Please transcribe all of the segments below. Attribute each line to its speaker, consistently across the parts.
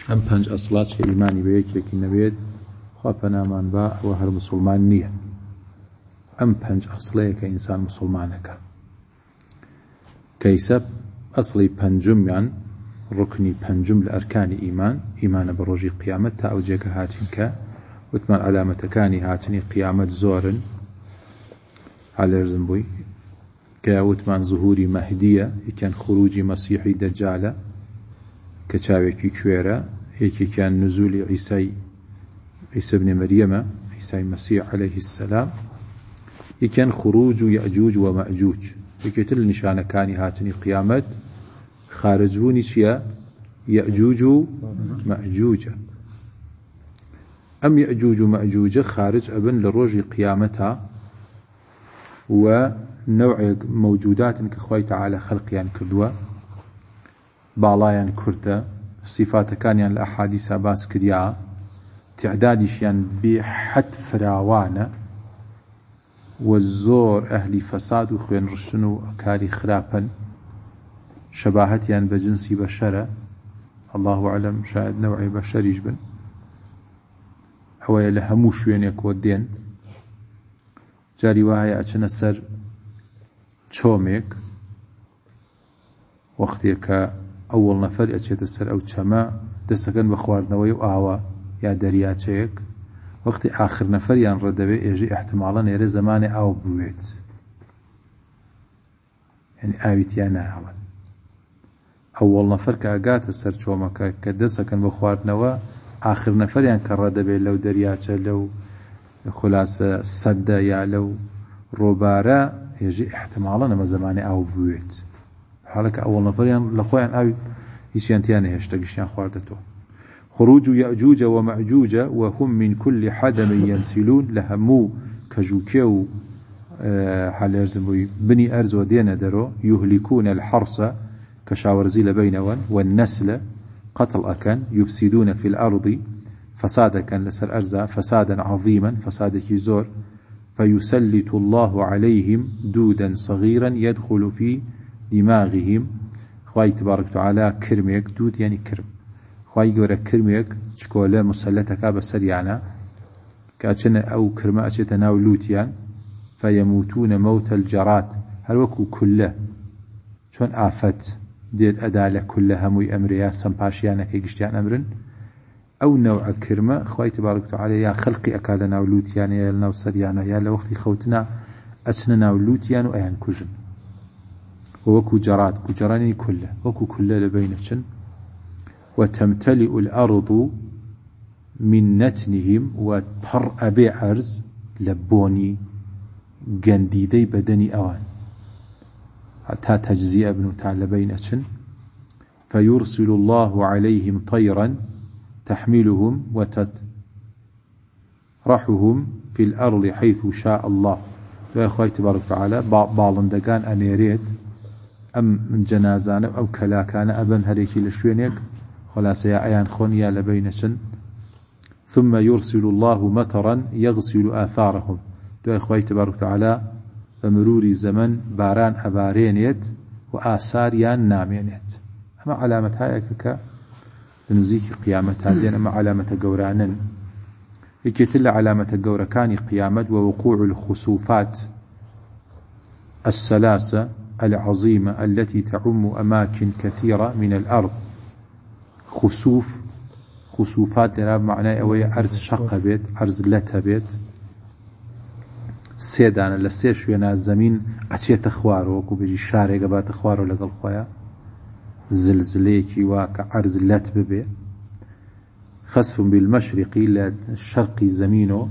Speaker 1: ئەم پەنج ئەسڵات کە ئیمانی بە یەکێکی نەبێت خوا پەنامان با ئەوە هەر مسلمان نییە. ئەم پەنج ئەسڵەیە کە ئینسان مسلمانەکە کەیسە ئەسڵی پەنجمیان ڕوکنی پەنجم لە ئەرکانی ئیمانە بە ڕۆژی قیامەت تا ئەو جێگە هاتین کە وتمان علامەتەکانی هاتنی قیامەت زۆرن هەلێرزم بووی کە وتمان زوهوری مەهدیە، یەکیان خروجی مەسیحی دەجالە کە چاوێکی کوێرە، یەکێکیان نزولی عیسە بن مەریەمە عیسای مەسیح عەلەیه السەلام، یەکیان خروج و یەئجوج و مەئجوج. یەکێتر لە نیشانەکانی هاتنی قیامەت خارجبوونی چییە؟ یەئجوج و مەئجوجە. ئەم یەئجوج و مەئجوجە خارج ئەبن لە ڕۆژی قیامەتە و نەوعێک مەوجوداتن کە خوای تەعالە خەڵقیان کردووە، باڵایان کورتە، سیفاتەکانیان لە ئەحادیثە باس کردیا، تعدادیشیان بێحەد فراوانە و زۆر ئەهلی فەساد و خوێن ڕشتن و کاری خراپن، شەباهەتیان بە جنسی بەشەرە، الله ئەعلەم شاید نەوعی بەشەریش بن، ئەوەیە لە هەموو شوێنێکەوە دێن، جاری وایە ئەچنە سەر چۆمێک وەختێک کە ئەوڵ نەفەر ئەچێتە سەر ئەو چەمە دەستەکەن بە خواردنەوەی و ئاوە یا دەریاچەیەک، وەختی ئاخر نەفەریان ڕەدەوێ ئێژی احتماڵە نێرە زەمانی ئاو بوێت، یعنی ئاویتیان نایەوەن. ئەوڵ نەفەر کە ئەگاتە سەر چۆمەکە کە دەستەکەن بە خواردنەوە، ئاخر نەفەریان کە ڕەدەبێت لەو دەریاچە لەو خولاسە سەددە یا لەو ڕۆبارە ئێژی احتماڵە نەمە زەمانی ئاو بوێت، حاڵەکە ئەوڵ نەفەریان لە خۆیان ئاوی هیچیان تیانە هێشتا گشتیان خواردەتەوە. خروج يأجوج ومأجوج وهم من كل حدم ينسلون لهمو كجوكيو حالرزموي بني أرز ودين درو يهلكون الحرس كشاورزي لبينون والنسل قتل أكن يفسدون في الأرض فسادا كان لسر أرزا فسادا عظيما فسادا كيزور فيسلط الله عليهم دودا صغيرا يدخل في دماغهم خواهي تبارك وتعالى كرميك دود يعني كرم خواهی گەورە کرمێک چکۆلە مسلەتەکە بەسەریانە کە ئەچنە ئەو کرمە ئەچێتە ناو لووتیان فەیەموتونە مەوتە الجەرات، هەر وەکو کولە چۆن ئافەت دێت ئەدا لە کولە هەمووی ئەمرەیە سەمپاشیانەکەی گشتیان ئەمرن، ئەو نەوعە کرمە خواهی تبارک وتعالى یا خەڵقی ئەکا لە ناو لووتیانە یا لە ناو سەریانە یا لە وەختی خەوتنە ئەچنە ناو لووتیان و ئەیان کوژن، وەکو جەرات کوجەرانی کولە وەکو کولە لە بینە چن. وتمتلئ الأرض من نتنهم وبر أبي عرز لبوني جنديدي بدني أوان حتى تجزي ابن تعالى بينة فيرسل الله عليهم طيرا تحملهم وتطرحهم في الأرض حيث شاء الله. يا أخوي تبارك وتعالى باڵندەکان ئەنێرێت ئەم جەنازانە ئەو کەلاکانە ئەبەن هەرێکی لە شوێنێک خلاص يا أيان خونيا لبينشن ثم يرسل الله مطرا يغسل آثارهم. دو إخوة تبارك وتعالى بمرور زمن باران أبارينيت وآثار يان نامينيت. أما علامة هايكك لنزيك قيامة هذين أما علامة قورانا يكتل علامة قوركان قيامة ووقوع الخسوفات الثلاثة العظيمة التي تعم أماكن كثيرة من الأرض. خسوفات لنا معناه أوي عرض شق بيت عرض لتا بيت سيدان لسيش وينا الزمين أتيه تخواره وكو بيجي شارع قبات تخواره لقل خويا زلزليكي واك عرض لت ببي خسف بالمشرقي للشرقي زمينه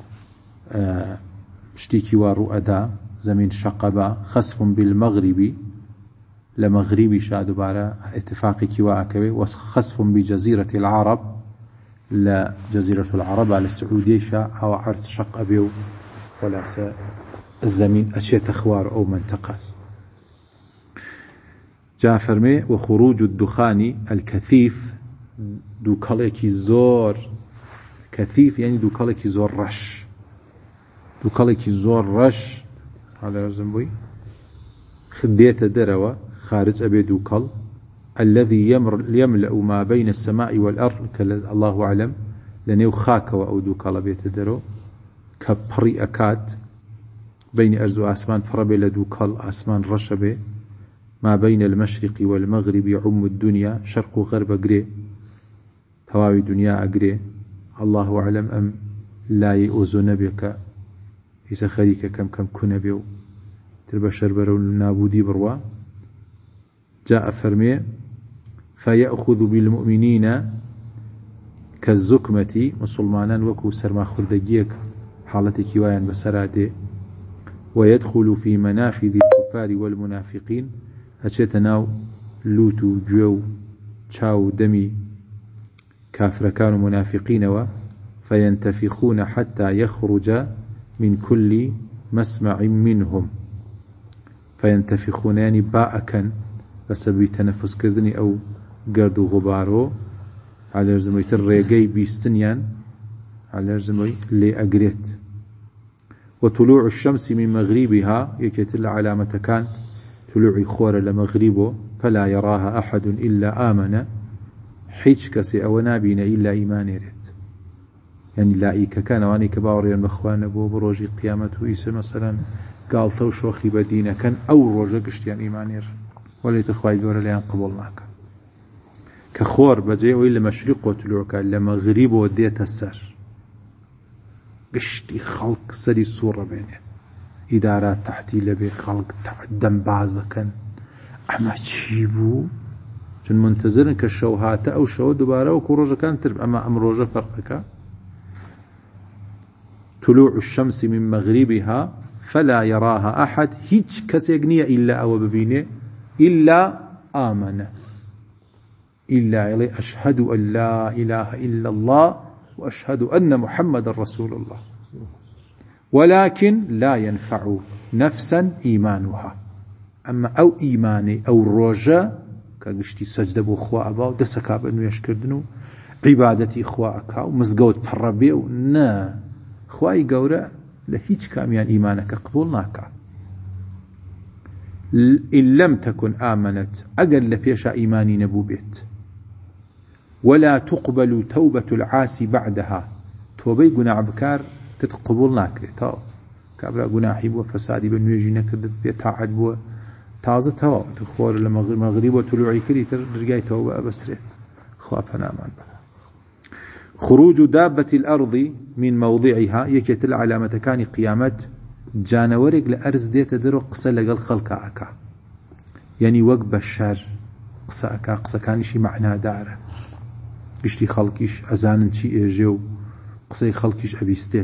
Speaker 1: شتيكي وارو أدا زمين شقبا خسف بالمغربي لمغربي شادو بارا اتفاقي كواكوي وخسف بجزيرة العرب لجزيرة العرب على السعودية شا أو عرض شق أبيو ولا الزمين أشياء تخوار أو منطقة. جاء فرمي وخروج الدخان الكثيف دوكاليكي زور كثيف يعني دوكاليكي زور رش دوكاليكي زور رش على زنبوي خديته دروا خارج أبي دوكال الذي يملأ ما بين السماء والأرض الله أعلم لنيو خاك وأودو كالبيت درو كبري أكاد بين أرض وآسمان فربي لدو كال آسمان رشبه ما بين المشرق والمغرب يعم الدنيا شرق وغرب أقري ثواوي دنيا أقري الله أعلم أم لا يؤذن بك إذا خريك كم كن بيو تربشر برو النابودي بروا جاء فرمي فيأخذ بالمؤمنين كالزكمة مسلمانا وكو سرما خلدقيك حالتك ويان بسراته ويدخل في منافذ الكفار والمنافقين أجتناو لوتو جو تشاو دمي كافر كانوا منافقين فينتفخون حتى يخرج من كل مسمع منهم فينتفخون يعني باءكا بسبب تنفس كردني أو قرد غبارو على رزمي الرقي بيستنيان على رزمي اللي أقريت وطلوع الشمس من مغربها يكتل علامة كان طلوع خور لمغربه فلا يراها أحد إلا آمن حيث كسي أو نابين إلا إيمان يريد يعني لايك كان واني كباوريا بخوان أبو بروجي قيامته إيسا مثلا قال ثوش وخي بدينة كان أو روجة قشتيان إيمان يريد وليت الخواهي قول ليان قبولناك كخور بجي وإلا مشرق وطلوعك إلا مغرب وديت السر قشتي خلق سري صورة بينه إدارات تحتي لبي خلق تعدم بعضا كان أما تشيبو جن منتظرن كالشوهات أو شو دبارة وكروجة كان ترب أما أمروجة فرقك طلوع الشمس من مغربها فلا يراها أحد هيج كسيقنية إلا أو ببينه إلا آمن إلا إلي أشهد أن لا إله إلا الله وأشهد أن محمد رسول الله ولكن لا ينفع نفسا إيمانها أما أو إيماني أو الرجاء كقشتي سجد بو خواء باو دسكا بأنه يشكردنو عبادتي خواء ومزقوت بحربيو نا خواي قورا لهيج كاميان إيمانك قبولناك إن لم تكن آمنت أقل لفيشا إيماني نبو بيت ولا تقبل توبة العاصي بعدها توبي قناع بكار تتقبل ناكري تاو كابرا قناحي بو فسادي بنو يجي نكرد بيتاعد بو تازة تاو تخور المغرب وطلوعي كري ترقاي توبة أبسريت خواب هنامان بها خروج دابة الأرض من موضعها يكت العلامة كان قيامة جانورق لأرز ديت درو قصة لقل خلق أكا يعني وقب الشر قصة أكا قصة كانشي معنى داره قشتي خلقيش أزانن شي إيجيو قصي خلقيش أبيستيت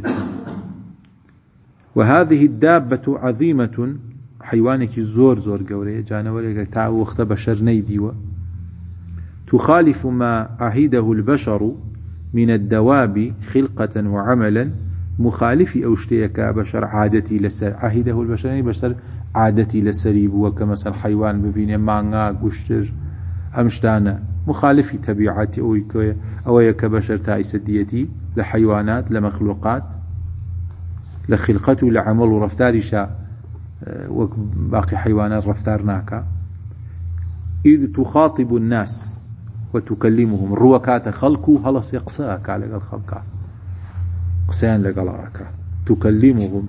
Speaker 1: وهذه الدابة عظيمة حيوانك زور قوري جانوري تعو وقت بشر نيديوه تخالف ما عهده البشر من الدواب خلقة وعملا مخالف أوشتيك بشر عادتي لسر عهده البشر يعني بشر عادتي لسريب وكمثل حيوان ببين مانغا قشتر أمشتانا مخالف تبيعاتي أو يكبشر تايس ديتي لحيوانات لمخلوقات لخلقته لعمل ورفتاري شاء وباقي حيوانات رفتارناك إذ تخاطب الناس وتكلمهم الروكات خلقوا هلس يقصاك على الخلق قسان لقلاك تكلمهم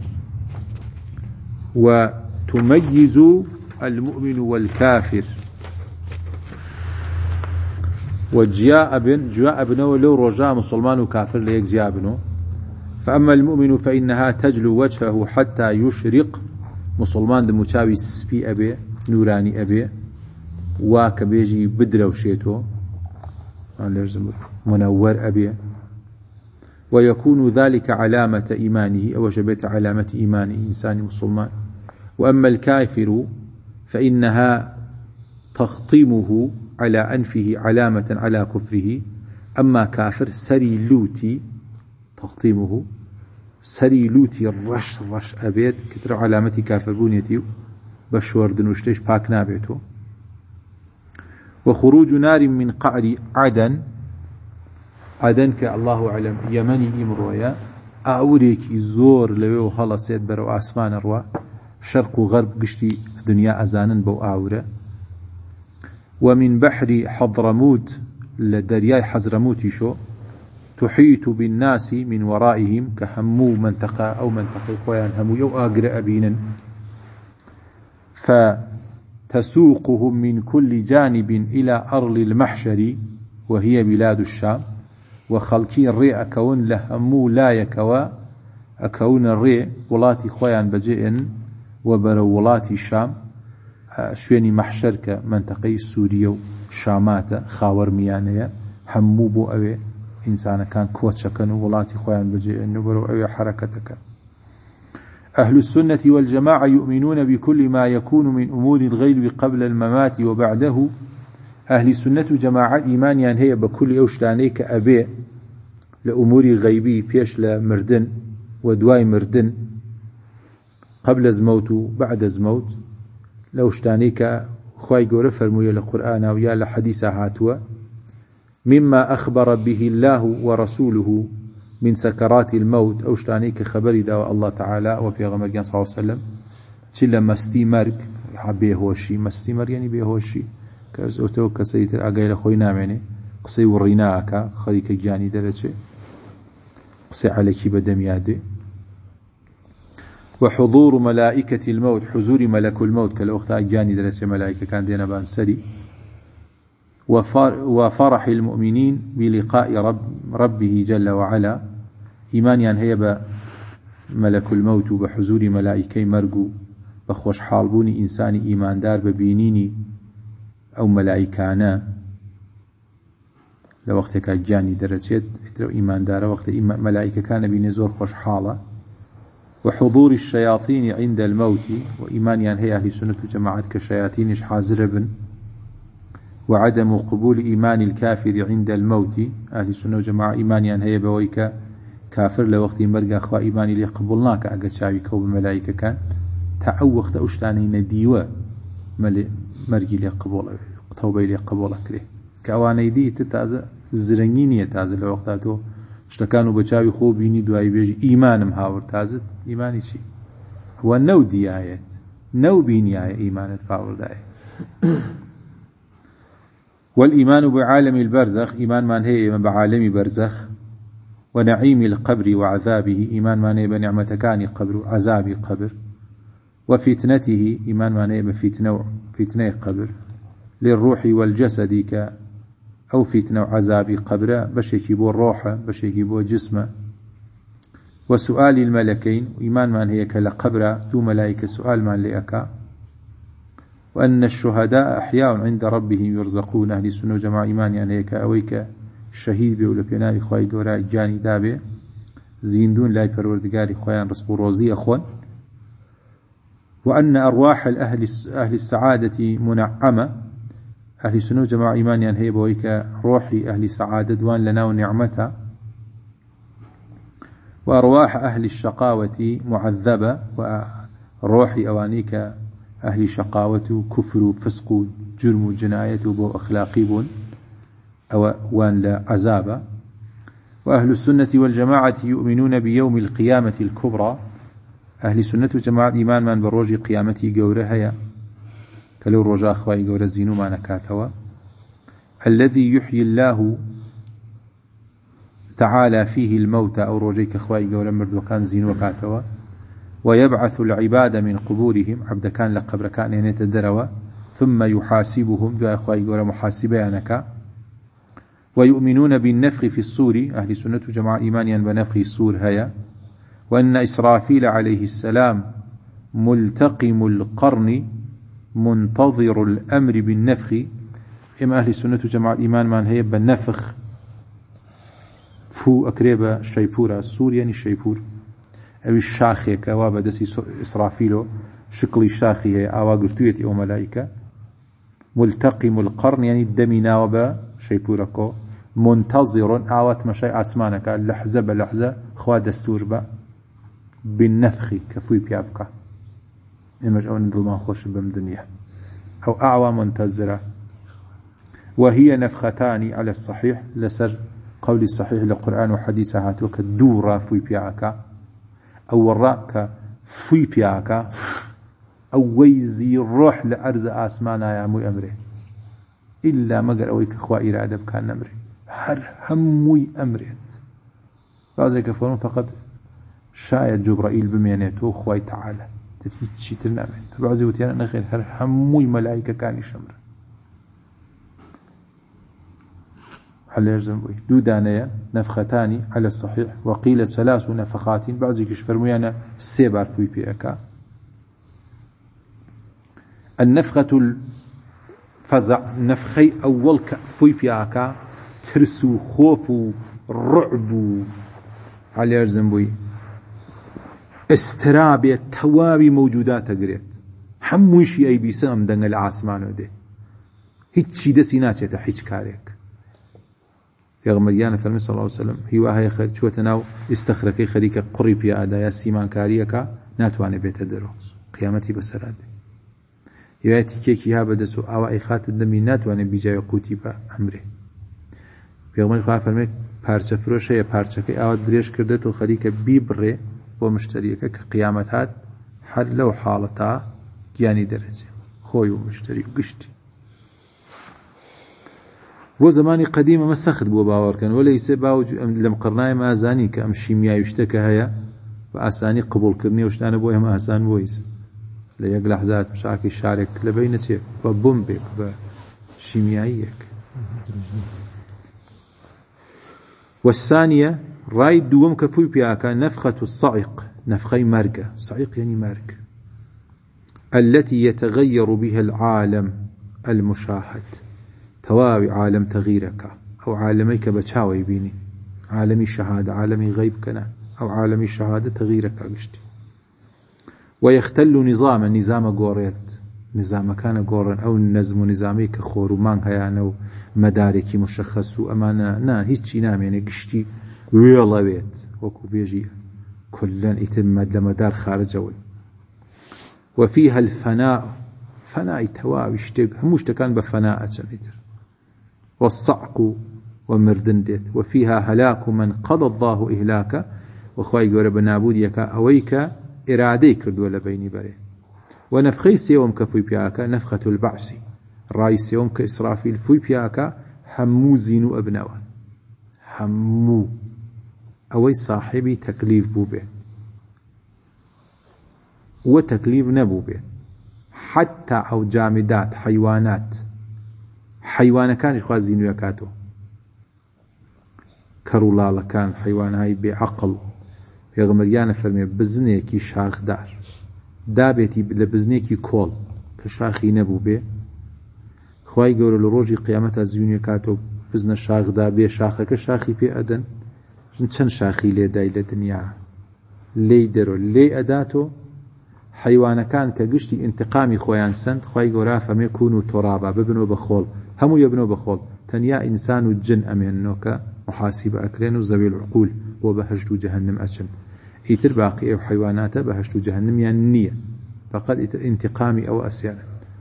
Speaker 1: وتميز المؤمن والكافر وجاء ابنه لو رجاء مسلمان وكافر ليك جاء ابنه فأما المؤمن فإنها تجلو وجهه حتى يشرق مسلمان دموشاوي سبي أبي نوراني أبي وكبيجي بدر وشيتو منور أبي ويكون ذلك علامة إيمانه أو شبيت علامة إيمان إنسان مسلمان وأما الكافر فإنها تخطيمه على أنفه علامة على كفره أما كافر سري لوتي تخطيمه سري لوتي رش أبيت كتر علامة كافر بونيتي بشور دنوشتش باك نابيتو وخروج نار من قعر عدن كالله أعلم يمني إمرويا أوريك زور لو هلا سيد برو أسمان روا شرق وغرب قشتي الدنيا أزانا بو آورة ومن بحر حضرموت لدرياي حزرموت شو تحيط بالناس من ورائهم كهمو منطقة أو منطقة خوان همو يو آقر أبينا فتسوقهم من كل جانب إلى أرض المحشر وهي بلاد الشام وخلقي الرئ أكون لهمو لا يكوا أكون الرئ ولاتي خوان بجئن وبرو ولاتي الشام شويني محشر كمنطقة سوريا وشامات خاور ميانية همو بو أوي إنسان كان كوتشكن ولاتي خوان بجئن وبرو أوي حركتك. أهل السنة والجماعة يؤمنون بكل ما يكون من أمور الغيب قبل الممات وبعده. أهل السنة جماعة إيمانيان هي بكل أوشتانيك أبي لأمور غيبي بيش لمردن ودواي مردن قبل زموت وبعد زموت لأوشتانيك خواي قول فرموية لقرآن ويا لحديث هاتوا مما أخبر به الله ورسوله من سكرات الموت أوشتانيك خبري داوى الله تعالى وبيغمر صلى الله عليه وسلم تلا مستيمر بيهوشي مستيمر يعني بيهوشي كأزوتو كسيت أجايل خوينا مني قصي وريناك خليك جاني درجة قصي عليك بدم يادي وحضور ملائكة الموت حضور ملك الموت كالأخت أجاني درجة ملائكة كان دينا بانسري وفرح المؤمنين بلقاء ربه جل وعلا إيمانيان هي بملك الموت بحضور ملائكة مرقو بخوش حالبوني إنساني إيمان دار ببينيني أو ملائكانا لوقت كجاني درجات لو إيمان دار وقت ملائكة كان بنزور خوش حالة وحضور الشياطين عند الموت وإيمانيان هي أهل السنة جماعات كشياطينش حاضر بن وعدم قبول إيمان الكافر عند الموت أهل السنة جماعة إيمانيان هي بويك كافر لوقت مرقى أخوة إيماني ليقبلناك أقل شاويك وبملائكة كان تعوقت أشتاني نديوة مرقي ليقبول توبة ليقبولك له كأواني دي تتازى الزرنينية تازى لوقتاته اشتكانوا بچاوي خوبيني دواي بيجي إيمانم هاور تازى إيماني شي هو نو دي آيات نو بيني آية إيمانت باور داي والإيمان بعالم البرزخ إيمان من هي بعالم برزخ ونعيم القبر وعذابه إيمان من هي بنعمة كان قبر عذاب قبر وفتنته إيمان من هي فتنة قبر للروح والجسد أو فتنة عذاب قبر بشيكي بو الروح بشيكي بو جسم وسؤال الملكين إيمان من هي كالقبر دو ملائكة سؤال من لأكا وأن الشهداء أحياء عند ربهم يرزقون أهل السنة جماعة إيمان يعني هيك أويك الشهيد بيقول بيناري خواهي قوراء جاني دابي زيندون لاي پروردگاري خواهيان رزق روزي أخوان وأن أرواح أهل السعادة منعمة أهل السنة جماعة إيمان يعني هي بويك روحي أهل السعادة دوان لنا ونعمتها وأرواح أهل الشقاوة معذبة وروحي أوانيك أهل شقاوة كفر فسق جرم جناية بو أخلاقي بون أو وان لا عذاب وأهل السنة والجماعة يؤمنون بيوم القيامة الكبرى أهل السنة والجماعة إيمان من بروج قيامتي قورها كلو رجاء خواهي قور الزينو ما نكاتوا الذي يحيي الله تعالى فيه الموت أو رجيك خواهي قور مرد وكان زينو كاتوا ويبعث العباد من قبورهم عبد كان لقبر كان يتدروا ثم يحاسبهم دعا أخوائي قول محاسبينك ويؤمنون بالنفخ في الصور أهل السنة جماعة إيمانيا بنفخ الصور هيا وأن إسرافيل عليه السلام ملتقم القرن منتظر الأمر بالنفخ إما أهل السنة جماعة إيمان من هي بالنفخ فو أكريبا الشيبورة الصور يعني الشيبور أو الشاخي كوابا دسي إسرافيلو شكل الشاخي هي آوا قرتويتي أو ملائكة ملتقم القرن يعني الدمنا وبا شيبوركو منتظر آوات مشاي أسمانك لحظة بلحظة خوا دستور با بالنفخ كفوي بيابكا إمج أو نظلمان خوش بمدنيا أو أعوى منتظرة وهي نفختان على الصحيح لسر قول الصحيح للقرآن وحديثها هاتوك دورا فوي بيابكا أو الرأك فوي بيابكا أو ويزي الروح لأرض آسمانا يا مو أمره إلا مەگەر ئەوەی کە خوا ئیرادە بکات نەمرێ هەر هەمووی ئەمرێت بعضێکە فەرموون فەقەت شایەت جوبرائیل بمێنێتەوە خوای تەعالە تر هیچی تر نامێت بعضی وتیانە نەخێر هەر هەمووی مەلایکەکانی شەمرن على دودانية نفختان على الصحيح وقيل 3 نفخات بعضي كشفرميانا سيبار فوي بيأكا النفخة الفزع نفخي أول فوي بيأكا ترسو خوف رعب على يرزنبوي استرابية توابي موجودات قريت حموشي أي بيسام دنگ العاسمان وده هيتشي دسي ناچه هيتش كاريك پیغمبریان فرمی صلی الله علیه وسلم هی واه خیر چوت ناو استخرکی خریک قریب یا ادای سیمان کاریکا ناتوانه بیت درو قیامتی بسراد یاتی کی ها بدسو او ای خات دمی ناتوانه بیجای قوتی با امره پیغمبر خدا فرمی پارچه فروشه یا پارچه کی اوت بریش کرده تو خریک بی بره و مشتریک که قیامت هات هر لو حالتا یعنی درجه خوی و مشتری گشتی بۆ زمانی قدیمە مە سەخت بووە باوەڕکەن وە لەیسێ باوج لەم قڕنای مازانی کە ئەم شیمیایی شتەکە هەیە بە ئاسانی قبولکردنی و شتانە بۆ ئێمە ئاسان بۆیس لە یەک لەحزات مشاکی شارێک لەبەی نەچێت بە بۆمبێک بە شیمیاییەک والثانية راي دوم كفوي بياكا نفخة الصعق نفخي مرقة صعق يعني مرق التي يتغير بها العالم المشاهد تواوي عالم تغييرك أو عالميك بتشاوي بيني عالمي شهادة عالمي غيب كنا أو عالمي شهادة تغييرك أجشتي ويختل نظام قوريت نظام كان قورن أو النظم نظامي كخور ومان هيان أو مداركي مشخص وأمانة هيتشي نام يعني قشتي ويلا بيت وكو بيجي كلن يتم لمدار خارجوي وفيها الفناء فناء تواوي اشتق هموش تكان بفناء جنيدر والصعق ومردندت وفيها هلاك من قضى الله إهلاك وخواي قول بنابوديك أويك إرادي كردو لبيني بري ونفخي سيوم كفوي بياك نفخة البعث راي سيوم كإسرافيل فوي بياك همو زينو أبنوا همو أوي صاحبي تكليف بوبه وتكليف نبو به حتى أو جامدات حيوان كان خوازين ويكاتو كرولا كان حيوان هاي بعقل يغمريان فرمي بزنيكي شاخ دار دابتي لبزنيكي كول كشاخي نبو به خواهي قولوا لروجي قيامتها زيون ويكاتو بزن شاخ دار بي شاخك شاخي بي أدن چن شاخي لي داي لدنيا لي درو لي أداتو حيوان كان كقشتي انتقامي خويان سند خواهي قولا فما يكونوا ترابا ببنوا بخول همو يبنوا بخول تنيا إنسان الجن أمينوك محاسبة أكلين وزوي العقول وبهجت جهنم أشن إيتر باقي أو حيوانات بهجت جهنم يعني النية فقد إيتر انتقامي أو أسيانا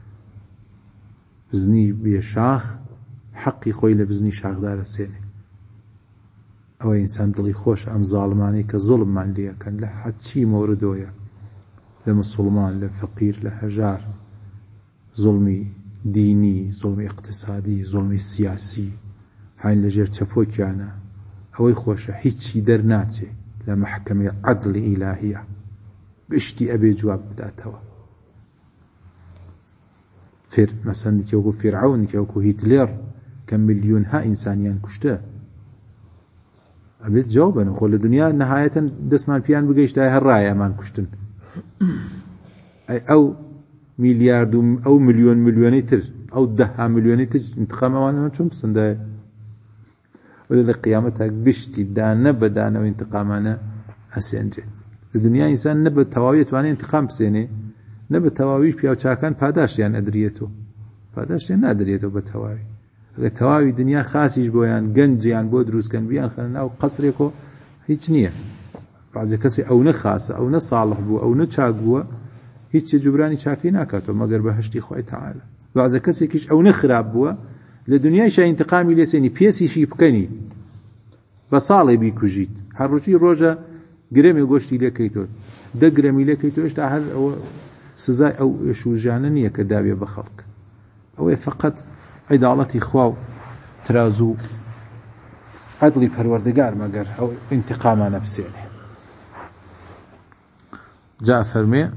Speaker 1: بزني بيشاخ حقي خويل بزني شاخ دار السيني أو إنسان دلي خوش أم ظالماني كظلم من ليا كان لحد شي موردويا لمسلمان لفقير لهجار ظلمي ديني ظلمي اقتصادي ظلمي سياسي حين لجير تفوك أنا أو يخوش هيتشي درناتي لمحكمة عدل إلهية بشتي أبي جواب بداتوا مثلا كيوكو فرعون كيوكو هتلر كم مليون ها إنسانيان كشته أبي جوابا نقول الدنيا نهاية دسمان بيان بقيش داي هالراية مان كشتن أو مليار أو مليونيتر أو 10 مليونيتر انتقام وانا شو بسنداي ولا قيامتها قشتي دانا بدانا وانتقامنا أسينجت الدنيا إنسان نبت تواويت وانا انتقام بسيني نبت تواويش بياو چاكان پاداش يعني أدريتو پاداش يعني أدريتو بتواوي تواوي دنيا خاسيش بويان گنج يعني بو دروس كان بيان خلنا أو قصريكو هيچ نية بعض كسي أو نخاس أو نصالح بو أو نچاق بو هیچ جبرانی چاکی ناکاتو مگر بهشتی خوای تعالی بعض کسی کیش او نخراب بو لدنیای شای انتقامی لسنی پیسی شی بکنی بصاله بی کوجیت هر روزی روزا گرمی گوشتی لکیتو ده گرمی لکیتو اشتا هر او سزای او شو جاننیه کدابی بخلق او فقط عدالتي خواو ترازو عدلي پروردگار مگر او انتقام نفسه جاء فرمي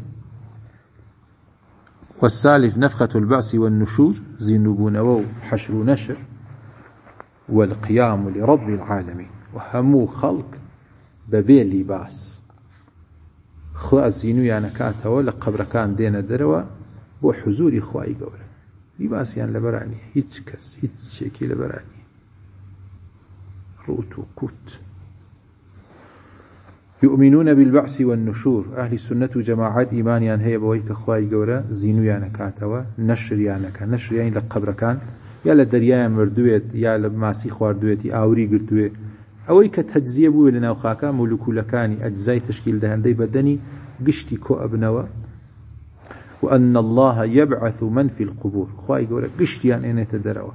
Speaker 1: والسالف نفخة البعث والنشور زينبون وو حشر نشر والقيام لرب العالمين وهمو خلق ببي لباس خو الزينو يعني كاتوا لقبر كان دينا دروا بو حضور خواهي قوله لباس يعني لبراني هيتش كس هيتش شيكي لبراني روت وكوت يؤمنون بالبعث والنشور أهل السنة جماعات إيمانيان هي بويك خواهي قوله زينو يعني كاتوا نشر يعني لقبر كان يا لدريا مردويت يا لماسي خواردويتي آوري قرتويت أوي كتجزية بو لنا وخاكا مولكولكاني أجزاء تشكيل دهندي بدني قشتي كو أبنوا وأن الله يبعث من في القبور خواهي قوله قشتي أن يتدروا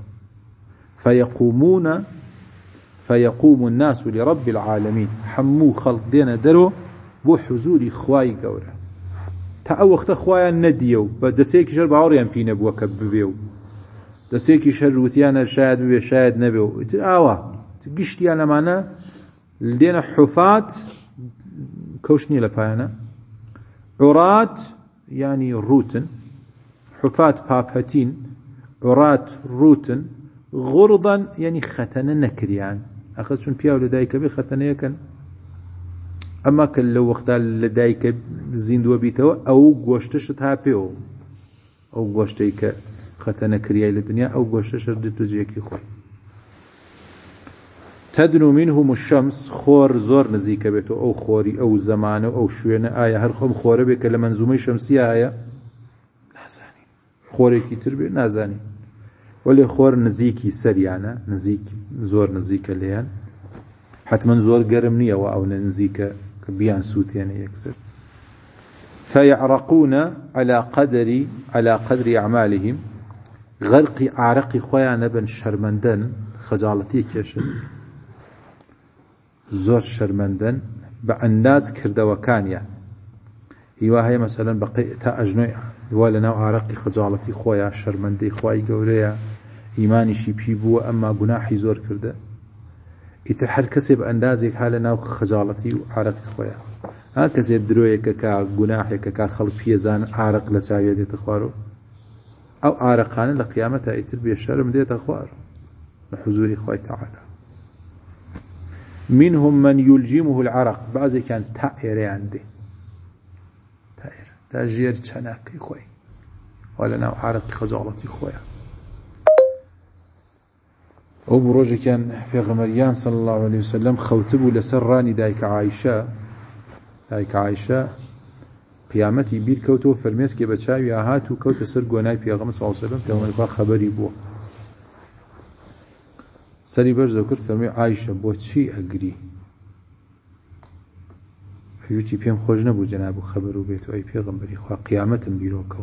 Speaker 1: فيقوم الناس لرب العالمين حمو خلق دينا درو بو حضور خواهي قوله تا وقت خواهي نديو بدسيك شر بعوريان بينا بو كببيو دسيك شر وتيانا شاهد ببي شاهد نبيو قشتيانا معنا لدينا حفات كوشني لبايانا عرات يعني روتن حفات بابهتين عرات روتن غرضا يعني ختنا نكريان أخذ شون بياو لدايك بي ختنا يكن أما كان لو وقتا لدايك زيندو بيتوا أو قوشتشت هابيو أو قوشتيك ختنا كرياي للدنيا أو قوشتش ردتو جيكي خوي تدنو منهم الشمس خور زور نزيك بيتو أو خوري أو زمانه أو شوينه آية هرخم خورة بك لمنزومي شمسية آية نازاني خوري كي تربي نازاني ولي خور نزيكي سريانا نزيك زور نزيك ليان حتما زور قرم نية أو نزيك بيان سوت يعني يكسر فيعرقون على قدر أعمالهم غرق عرق خويا بن شرمندن خجالتي كيشن زور شرمندن بأنداز كردوكانيا ايوا هي مثلا بقي تا اجنوي ولنا عرق خجالتي خويا شرمندي خوي قوريا ايماني شي بيبو اما گناحي زور كرده اتر هر کسی بأندازك حالنا خجالتي وعرق خويا ها کسی درويك كا گناحي كا خلق بيزان عرق لتاوية تخوارو او عرقان لقيامتها اتر بيشرم دي تخوار لحضور خوي تعالى منهم من يلجمه العرق بعضي كان تائر عندي تائر تاجير چناكي خوي ولا نوع عرق خجالتي خويا او بروجي كان في غمريان صلى الله عليه وسلم خوتبوا لسراني دايك عائشة قيامتي بير كوتو فرميس كي بچاوي هاتو كوت سر گوناي پیغمبر صلى الله عليه وسلم پیغمبر خبري بو سري باش ذكر فرمي عائشة بو چی اگري يوتي بيم خوش نبو جنابو خبرو بيتو اي پیغمبري خوا قيامتم بيروكو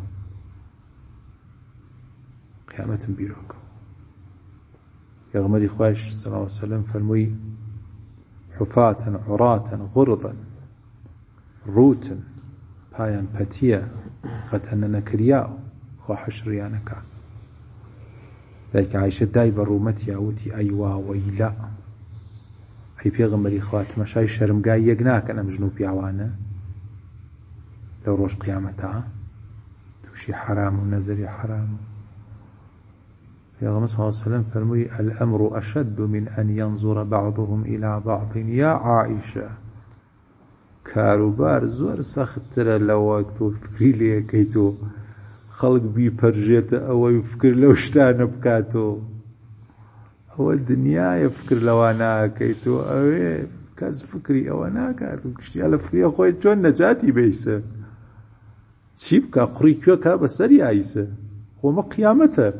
Speaker 1: پیغمبري خواش صلى الله عليه وسلم فرمي حفاة عراة غرضا روتا پایان پتيا ختنا نكرياو خوا حشريانك ذلك عائشة داي برومتي اوتي ايوا ويلا اي پیغمبري خوات مشاي شرمگاي يقناك انا مجنوب يعوانا لو روش قيامتها توشي حرام ونزري حرام پیغمبر صلى الله عليه وسلم فرمي الامر اشد من ان ينظر بعضهم الى بعض يا عائشة كاروبار زور سختر لوقتو فكري ليه كيتو خلق بي برجيت او يفكر لو شتان بكاتو او الدنيا يفكر لو انا كيتو او كاز فكري او انا كاتو كشتي على فكري خوي جون نجاتي بيسه شيبكا قريكو كا بسري عيسى هو ما قيامته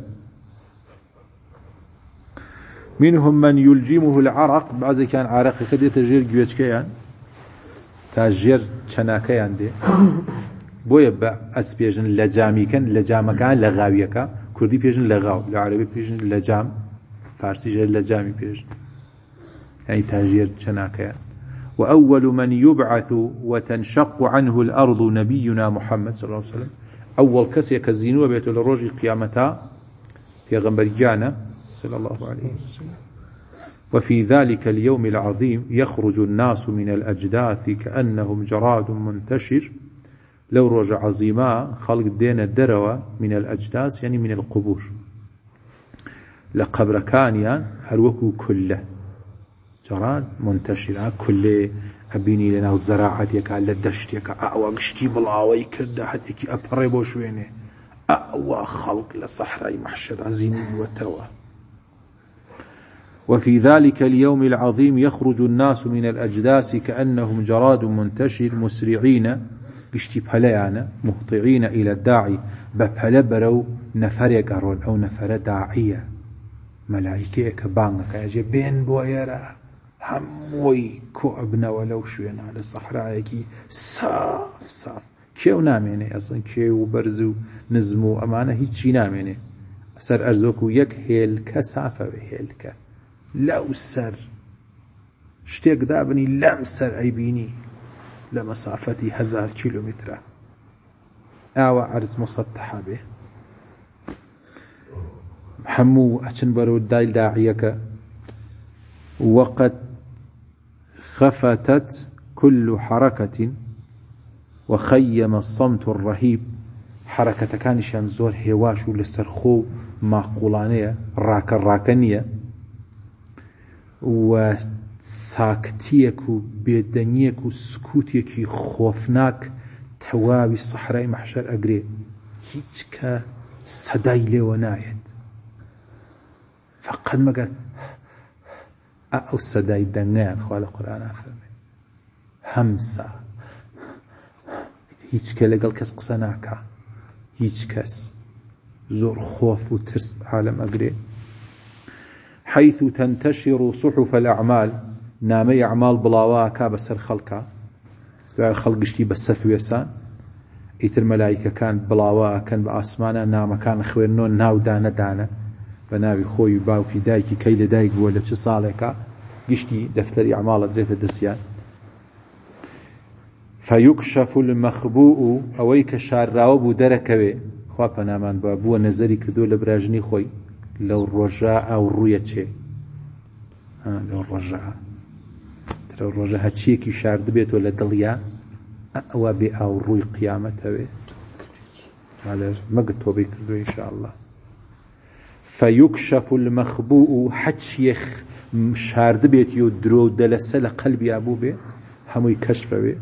Speaker 1: منهم من يلجمه العرق بعض كان عرق كده تجير جوچكيان تاجير چناكيان دي بويا باس بيجن لجامي كان لجامكان لغاويكا كردي بيجن لغاو العربي بيجن لجام فارسي جل لجامي بيجن يعني تاجير چناكيان واول من يبعث وتنشق عنه الارض نبينا محمد صلى الله عليه وسلم اول كسي كزينو بيت الروج قيامتا غنبرجانا صلى الله عليه وسلم. وفي ذلك اليوم العظيم يخرج الناس من الأجداث كأنهم جراد منتشر. لو رجع عظيما خلق دين الدروة من الأجداث يعني من القبور لقبر كانيان هلوكو كله جراد منتشر كله أبيني لنا الزراعة يكا للدشت يكا أعوى قشتي بالعوي كرده حد إكي أبريبو شوينه أعوى خلق لصحراء محشر عزين وتوى. وفي ذلك اليوم العظيم يخرج الناس من الأجداث كأنهم جراد منتشر مسرعين قشتي بهليانا مهطعين إلى الداعي ببهل برو نفر يقرون أو نفر داعية ملائكة كبانك يجي بين بويرا هموي كعبنا ولو شوينا على الصحراء صاف كيو ناميني أصلا كيو برزو نزمو أمانة هيتشي ناميني سر أرزوكو يك هيلك صافة هيلك لو سر شتيك دابني لم سر أيبيني لمسافتي 1000 كيلومتر أو عرض مسطحة به حمو أتنبرو الدايل داعيك. وقد خفتت كل حركة وخيم الصمت الرهيب. حركة كانشان زور هواشو لسرخو معقولانية راكنية وساكتيك وبيدنيك وسكوتيك خوفناك تواوي الصحراء محشر أقري هيجك صدايلي ونايد فقد ما قال أو الصداي دنيان خوال القرآن فرمي همسا هيجك لقل كس قصناكا هيجكس زور خوف وترس عالم أقري. حيث تنتشر صحف الأعمال نامي أعمال بلاواكا بسر خلقا خلق اشتي بسف ويسان ايتر ملايكة كان بلاوا كان بأسمانا نام كان خوينون ناو دانا بناوي خوي باوكي دايكي كيل دايك ولا چه صالكا قشتي دفتر أعمال دريت الدسيان. فيكشف المخبوء أويك شارراوب دركوي خواب نامان بابو نظري كردو لبراجني خوي لو الرجاء أو الرؤية چه لو الرجاء ترى الرجاء هاتشيكي شارد بيت ولا دليا أو بي أو الرؤية قيامته بيت على مقتو بيكردو إن شاء الله. فيكشف المخبوء حتشيخ شارد بيت يدرو دلسل قلبي أبو بي همو كشف بي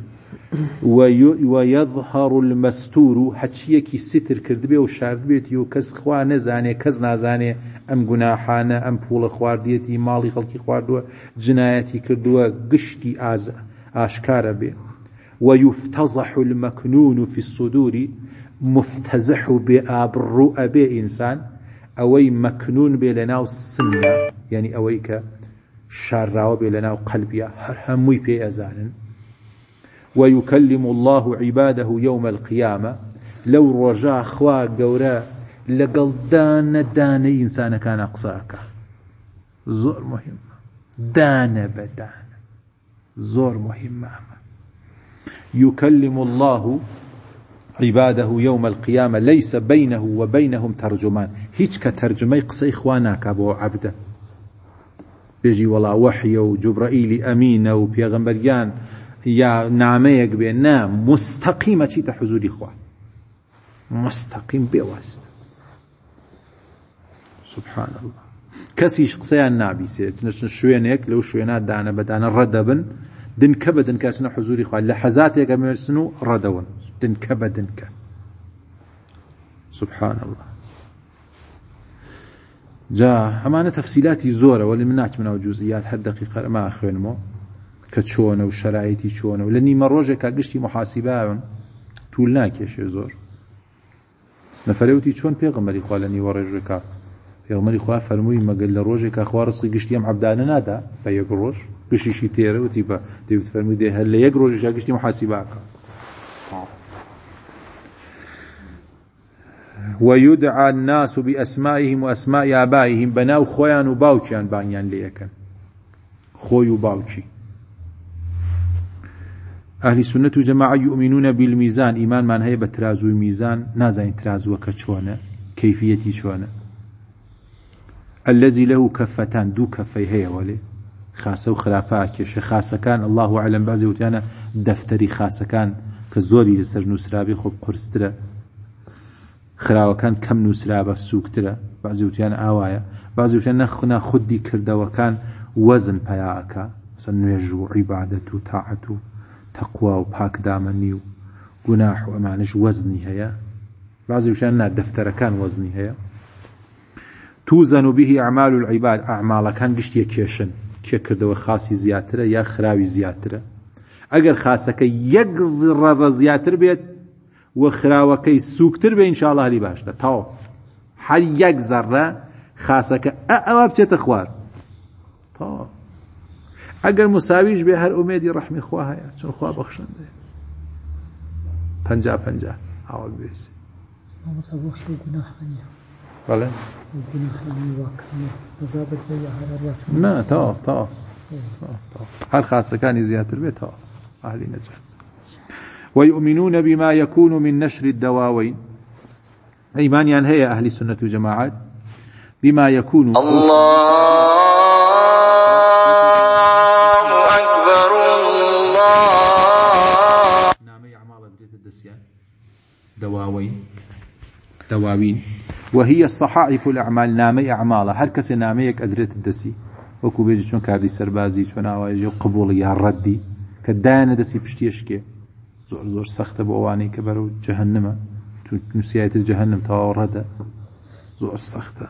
Speaker 1: ويظهر المستور حتشيكي ستر كرد بي وشارد بيت يو كز خوا نزاني كز نازاني ام گناحانا ام پول خوارديتي مالي خلقي خواردوا جنايتي كردوا قشتي آشكار بي. ويفتزح المكنون في الصدور مفتزح بآب الرؤى بي إنسان أوي مكنون بي لناو السنة يعني أويك شارراو بي لناو قلبيا هموي بي أزانا. ويكلم الله عباده يوم القيامة لو رجع خوا قورا لقل دان إنسان كان أقصاك زور مهم دان بدان زور مهم. يكلم الله عباده يوم القيامة ليس بينه وبينهم ترجمان هيج كترجمي قصي إخواناك أبو عبده بيجي والله وحي وجبرائيل أمين وبيغمبريان يا نعميك بأننا مستقيمة چيتا حضور إخوة مستقيم بواسط سبحان الله. كسيش قصيان نابي سيتنش شوينيك لو شوينات دانا بدانا ردبن دنك بدن كاسنا حضور إخوة لحظاتك أميرسنو ردون دنك بدنك سبحان الله. جاء أمانة تفصيلاتي زورة واللي مناك من جزئيات حد دقيقة ما أخوينمو كتشونه وشرائطي شونه ولاني مروجه كاقشتي محاسبه طولناك يا شي زور نفلوتي شلون بيغمري خالني ورجك بيغمري خوا فرموي ما قال لروجك اخوا رزقي قشتي ام عبدان نادا بيقروش قشي شي تيره وتيبا تيب تفرمي دي هل يقروج قشتي محاسباك. ويدعى الناس باسمائهم واسماء ابائهم بناو خويان وباوكيان بانيان ليكن خوي وباوكي. أهل السنة جماعة يؤمنون بالميزان إيمان من هي بترازو الميزان نازين ترازو كشوانا كيفيتي شوانا الذي له كفتان دو كفي هي ولي خاصة وخلافة كيش خاصة كان الله أعلم بعضي وتيانا دفتري خاصة كان كزوري لسر نسرابي خب قرسترا خراوة كان كم نسرابة سوكترا بعضي وتيانا آوايا بعضي وتيانا خنا خدي كردا وكان وزن بياعك مثلا نيجو عبادة طاعة تقوى وباك دامني وجناح وأمانش وزني هيا بعضي وتيانا دفتر كان وزني هيا توزن به أعمال العباد أعمال كان قشتي كيشن كردو خاصي زياتره يا خراوي زياتره اگر خاصك يغزر زياتر بيت وخراوكي سوكتر به ان شاء الله لي باشا تاو هل يغزر خاصك اواب تخوار تاو اگر مساويش به هر اميدي رحمي خواه يا چون خواه بخشنده 50 اول بيس
Speaker 2: ما مسابقش گناه نيا
Speaker 1: بله نه تا هر خاصة كان زيادة بيت أهل نجات ويؤمنون بما يكون من نشر الدواوين إيمان هي أهل السنة والجماعات بما يكون
Speaker 3: الله أكبر الله
Speaker 1: نعم أعمال أدريت الدسيان دواوين وهي الصحائف الأعمال نامي أعمالها هر كسي ناميك أدريت الدسي وكو بيجي شون كاردي سربازي شون آواجي وقبولي هالردي كدانا دسي بشتيشكي زور سخت بأواني كبرو جهنم نسيات الجهنم تورد زور سخت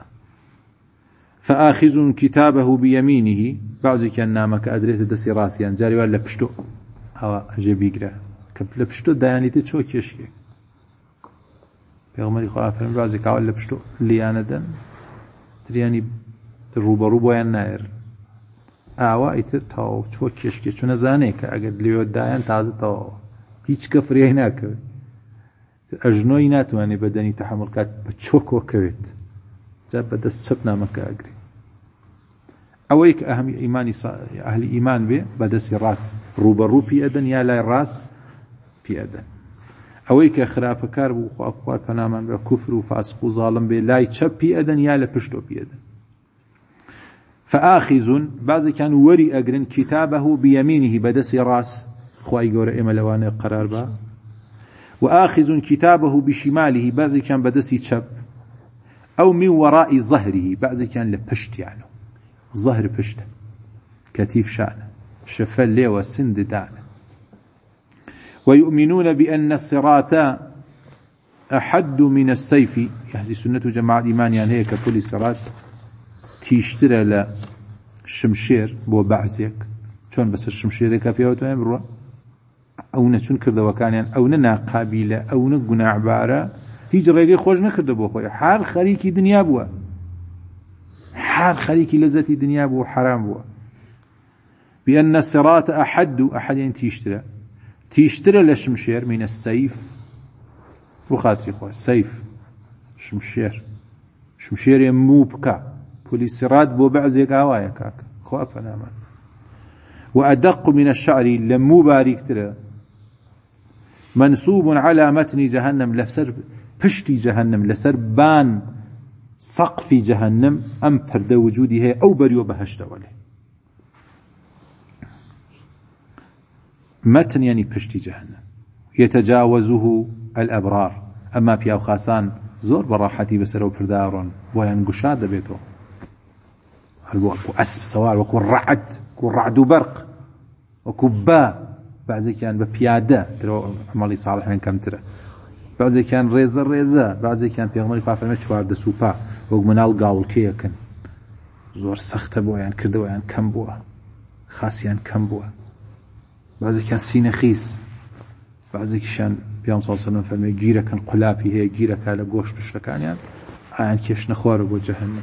Speaker 1: فآخذ كتابه بيمينه بعض كان نامك أدريت الدسي راسيان جاري ولا بشتو أو أجي بيقرا كبلا بشتو داني تشو كيشكي پیغمبری خواه فرمی بعضی که اول بشتو لیانه دن تریانی روبرو باید نایر آوایی تر تاو چو کشکی چون زانه که اگر لیود داین تازه تاو هیچ کفریه ناکوی اجنوی ناتوانی بدنی تحمل کات بچوکو کوید جاب بدست چپ نامک اگری اوی که اهل ایمان بی بدستی راس روبرو پی ادن یا لای راس پی ادن اوی که خرافه کار بو خواه پنامان به کفر و فاسق و ظالم به لای چپ پی ادن یا لپشتو پی ادن فآخذ بعضی کان وری اگرن کتابه بیمینه بدس راس خواهی گوره املوانه قرار با و آخذ کتابه بشماله بعضی کان بدسی چپ او من وراء ظهره بعضی کان لپشت یعنی ظهر پشت کتیف شانه شفل لی و سند دانه ويؤمنون بأن الصراط أحد من السيف يهزي سنة جماعة إيمان يعني هيك كل صراط تيشترى لشمشير بو بعزيك شون بس الشمشير كابيا وتوين بروا أو نشون كرده وكان يعني أو ننا قابلة أو نقنا عبارة هيج رأيي خوش نكرده بو خويا حال خريكي دنيا بوا حال خريكي لذتي دنيا بوا حرام بوا بأن الصراط أحد يعني تيشترى لشمشير من السيف بخاطري خواه سيف شمشير يمو بكا بوليسرات بو بعزيك آوايا كاكا خواه فنامان وأدق من الشعر لمو باريك ترى منصوب على متن جهنم لسر پشتي جهنم لسر بان سقف جهنم أم فرد وجوده أو بريو بهشت وله متن يعني پشتي جهنم يتجاوزه الأبرار أما بياو خاسان زور براحتي بسرو پردارون وين قشاد بيتو وكو أسب سوار وكو رعد وبرق وكو با بعضي كان ببيادة ترى عمالي صالح من كم ترى بعضي كان ريزة بعضي كان بيغمري فافرمي شوار دسوبا وقمنال قاول كيكن زور سخت بو يعني كردو يعني كم بو خاسيان كم بو بعضي كان سين خيس بعضي كان بيام صلى الله عليه وسلم فرمي جيرة كان قلابي هي جيرة كالا قوش تشركان يعني آيان كيش نخوار بو جهنم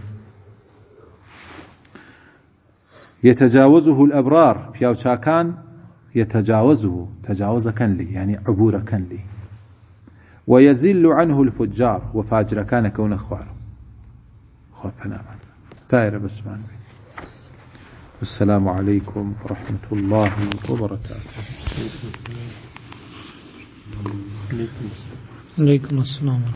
Speaker 1: يتجاوزه الأبرار بياو شاكان يتجاوزه تجاوز كان لي يعني عبور كان لي ويزل عنه الفجار وفاجر كان كون خوار خوار بنامان تاير بسمان السلام عليكم ورحمة الله وبركاته.
Speaker 2: عليكم السلام.